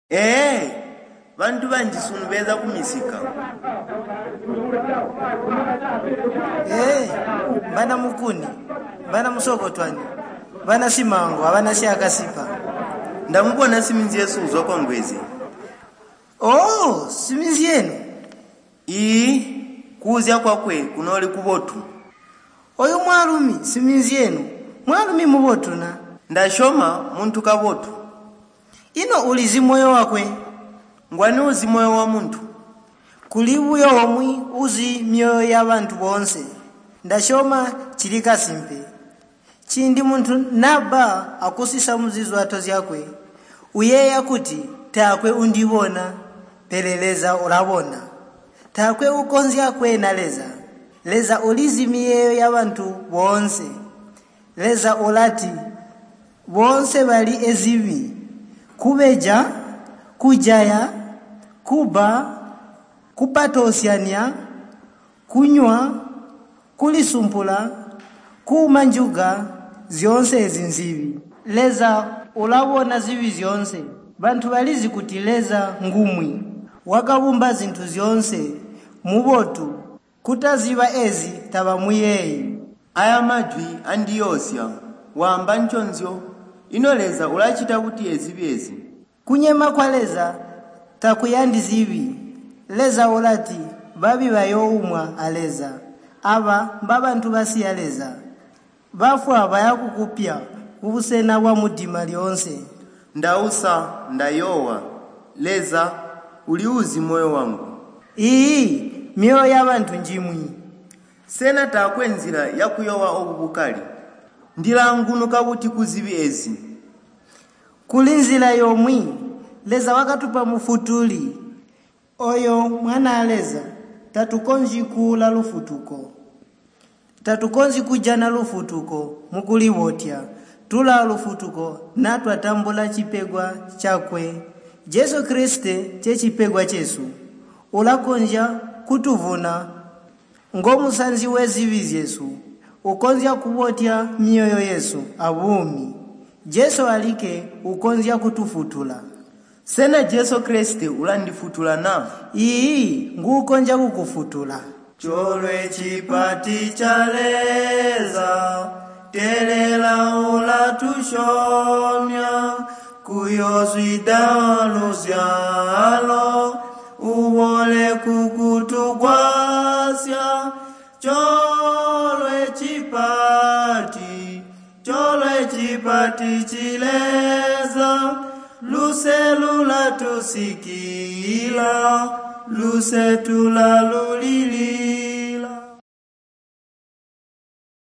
Bantu banji sunubeza kumisika. Bana mukuni, bana musokotwani, bana simango, abana siakasipa. Ndamubona siminzi Yesu uzokwa ngwezi. Siminzi yenu. Kuuzya kwakwe kunoli kubotu. Oyo mwalumi siminzi yenu. Mwalumi mubotu na. Ndashoma muntu kabotu. Ino ulizi moyo wakwe. Ngwani uzi moyo wa muntu. Kulibuyo omwi uzi myoyo y'abantu bonse. Ndashoma chilika simpe. Chindi muntu naba akusisa muzizo atozi yakwe. Uyeya kuti takwe undibona peleleza olabona. Takwe ukonzi yakwe naleza. Leza ulizi miyeyo y'abantu bonse. Leza olati bonse bali ezibi. Kubeja, kujaya, kuba, kupatosiania, kunywa, kulisumpula, kumanjuga, zionse ezinzibi. Leza ulabona zibi zionse. Bantu balizi kuti leza ngumwi. Wakabumba zintu zionse, mubotu, kutaziba ezi taba muyeyi. Aya majwi andiyosya, wamba nchonzyo. Inoleza ulachita kuti ezibiezi. Kunyema kwa leza takuyandi zibi. Leza ulati babi bayo umwa aleza. Aba babantu basi aleza. Bafu abayakukupya kubusena wa mudima lionse. Ndausa ndayowa. Leza uliuzi moyo wangu. Mioyo y'abantu njimwi. Sena takwenzira yakuyowa obubukali. Ndilanguno kabuti kuzibi ezi. Kulinzila yomwi leza wakatupa mufutuli. Oyo mwana aleza tatukonji kula lufutuko. Tatukonji kujana lufutuko mukuliwotya. Tula lufutuko natwa tambula chipegwa chakwe. Jesu Kriste chechipegwa chesu. Ulakonja kutuvuna ngomusanzi wezibi Yesu. Ukonzia kubotia mioyo Yesu abumi. Jesu alike ukonzia kutufutula. Sena Jesu Kriste ulandifutula na. Ngukonja kukufutula. Cholwe chipati chaleza, telela ulatushonya, kuyozwida luzyalo, uwole kukutugwasya, cholwe chipati chileza, luse lula tusikila, luse tula lulili.